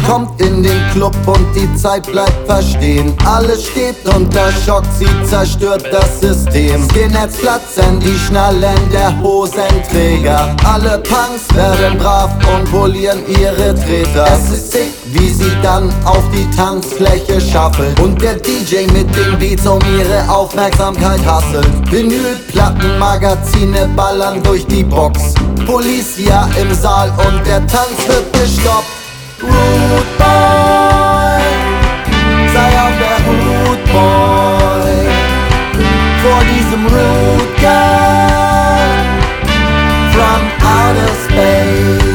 kommt in den Club und die Zeit bleibt verstehen. Alles steht unter Schock, sie zerstört das System. Skinheads platzen die Schnallen der Hosenträger. Alle Punks werden brav und polieren ihre Treter. Es ist sick, wie sie dann auf die Tanzfläche schaffeln und der DJ mit den Beats um ihre Aufmerksamkeit hasselt. Vinylplatten, Magazine ballern durch die Box. Policia im Saal und der Tanz wird gestoppt. Rude Boy, sei auf der Hut, Boy, vor diesem Rude Guy from outer space.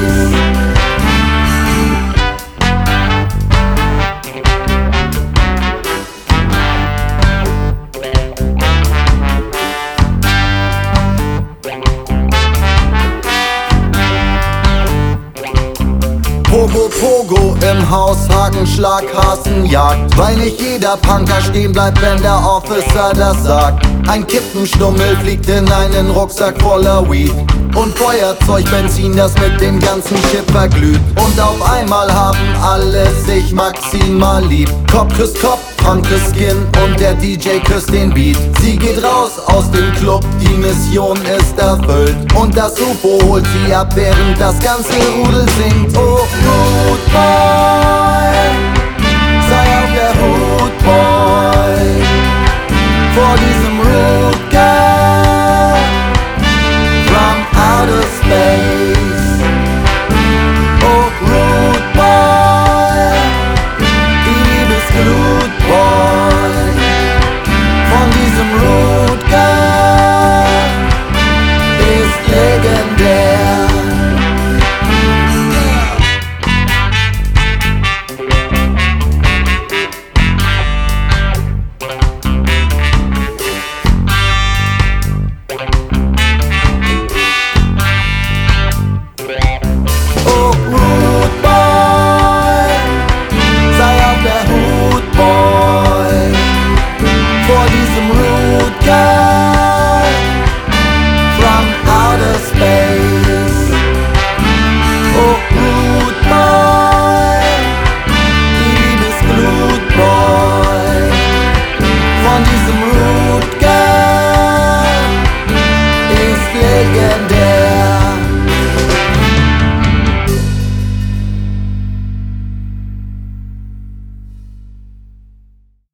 Pogo, Pogo im Haus, Hakenschlag, Hasenjagd. Weil nicht jeder Punker stehen bleibt, wenn der Officer das sagt. Ein Kippenstummel fliegt in einen Rucksack voller Weed und Feuerzeug, Benzin, das mit dem ganzen Shit verglüht. Und auf einmal haben alle sich maximal lieb. Kopf küsst Kopf, Punk küsst Skin und der DJ küsst den Beat. Sie geht raus aus dem Club, die Mission ist erfüllt und das UFO holt sie ab, während das ganze Rudel singt. Oh,